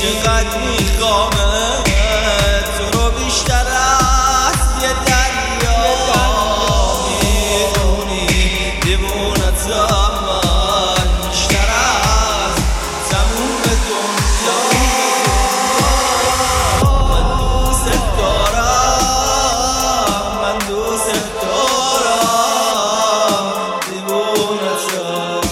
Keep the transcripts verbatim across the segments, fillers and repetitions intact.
چقدر میخوامه تو رو بیشتر از یه دریا، میدونی دیوونتم من بیشتر از تموم دنیا. من دوست دارم، من دوست دارم دیوونتم.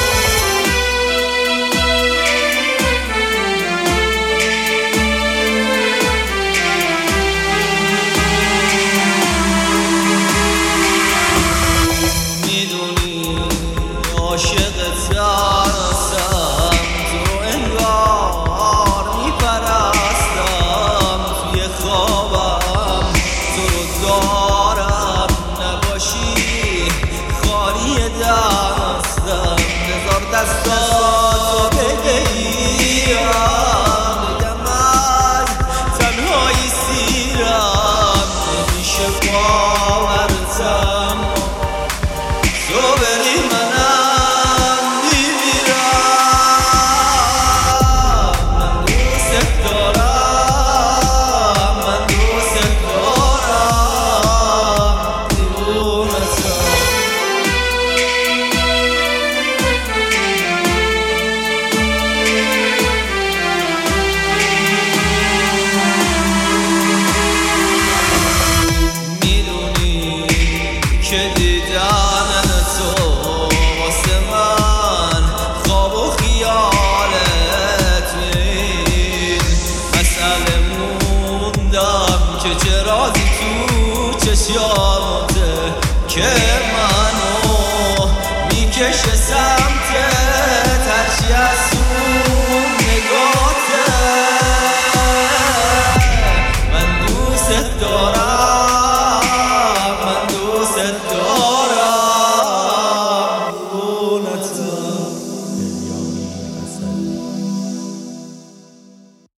عاشقت هستم، تو رو انگار میپرستم، توی خوابم تو رو دارم، نباشی خالی دستم، بذار دستاتو بگیرم، بگم از تنهایی سیرم، نمیشه باورتم تو بری منم میمیرم. من دوست دارم، من دوست دارم دیوونتم. میدونی که دیدن تو واسه من خواب و خیالت این مسئله موندم که چرازی تو چشیاته که منو میکشه سمتت، هرچی از اون نگاته. من دوست دارم